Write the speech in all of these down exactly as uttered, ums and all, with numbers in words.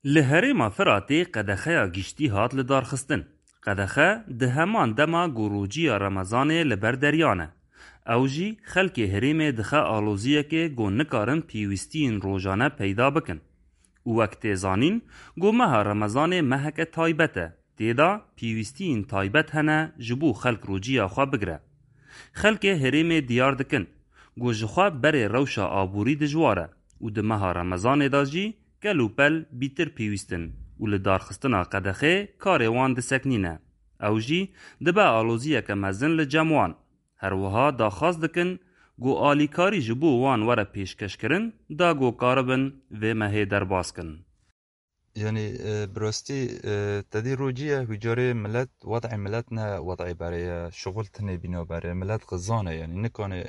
لهرما فراتي قدخه گشتی هات لدارخستن. قدخه ده همان دما گروجی رمضان لبر دریانه. اوجی خلک هریم دخه آلوزیه که گو نکارن پیوستین روزانه پیدا بکن. وقت زانین گو مها رمضان مهک تایبته. دیدا پیوستین تایبت هنه جبو خلک روجی آخوا بگره. خلک هریم دیار دکن. گو جخوا بره روشا آبوری دجواره. و ده مها رمضان داجی گلو پل بیتر پیوستن و لدارخستنا قدخه کار وان ده سکنینه. او جی دبا آلوزیه که مزن لجموان. هر وها دا خواست دکن گو آلیکاری جبو وان وره پیشکش کرن دا گو کاربن و مهی در باز کن. يعني براستی تدي روجيه هجاري ملت وضع ملتنا وضعي برای شغل تنه بنا برای ملت غزانه يعني نکانه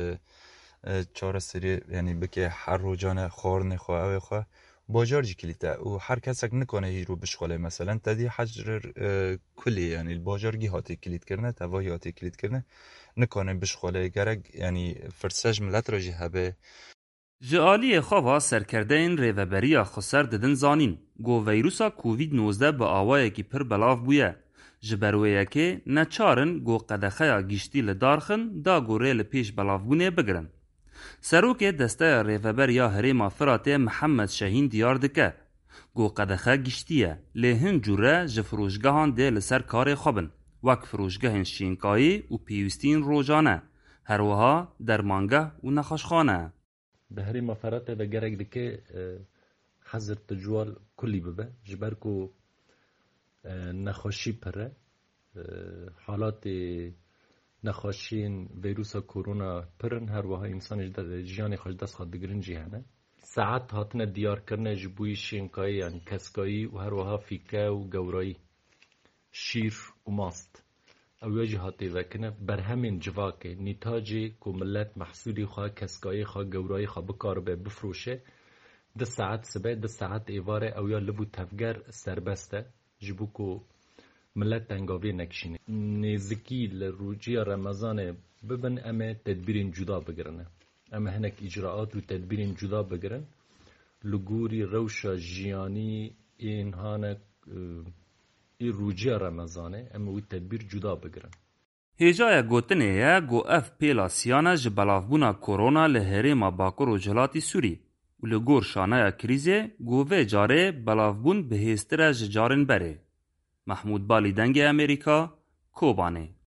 چهار سری يعني بكي هر روجانه خورن خو او خو باجار جي كليتا و هر کسک نکنه هیرو بشخاله مثلا تدي حجر کلی يعني الباجار گی هاتی کلید کرنه تواهی هاتی کلید کرنه نکنه بشخاله گرگ يعني فرسج ملت را جي هبه جعالی خواه سرکرده این ریوبریا خسر ددن زانین گو ویروسا کووید نوزده با آوائه کی پر بلاف بویه جبرویه که نچارن گو قدخه گیشتی لدارخن دا گو ریل پیش بلاف بونه بگرن. سروک دسته ریوبریا هریما فراته محمد شاهین دیار دکه گو قدخه گیشتیه لهن جوره جفروشگاهان ده لسر کار خوابن وک فروشگاهن شینکایی و پیوستین روزانه هروها درمانگه و نخاشخانه. به هری مفرات ده گرگ دکه حضر تجوال کلی ببه جبر کو نخاشی پره حالات نخاشین ویروس کرونا پرن هر وها انسان جیان خوش دست خواد دگرن جیهنه ساعت هاتنه دیار کرنه جبوی شینکایی یعنی کسکایی و هر وها فیکه و گورایی شیر و ماست او یجی هاتی وکنه بر همین جواکه نیتاجی که ملت محصولی خواه کسکایی خواه گورایی خواه بکار به بفروشه ده ساعت سبه ده ساعت ایواره او یا لبو تفگر سربسته جبو که ملت تنگاوی نکشینه نزکی لروجی رمضان ببن اما تدبیرین جدا بگرنه اما هنک اجراعات و تدبیرین جدا بگرن لگوری روشا جیانی اینهانه ای روجی رمضانه اما وی تدبیر جدا بگرن. هجای گوتنه یا گو اف پیلا سیانه جبلاف بونا کرونا لهره ما باکر و جلاتی سوری و لگور شانه کریزه گو و جاره بلاف بون به هستره جارن بره. محمود بالی دنگ امریکا کوبانه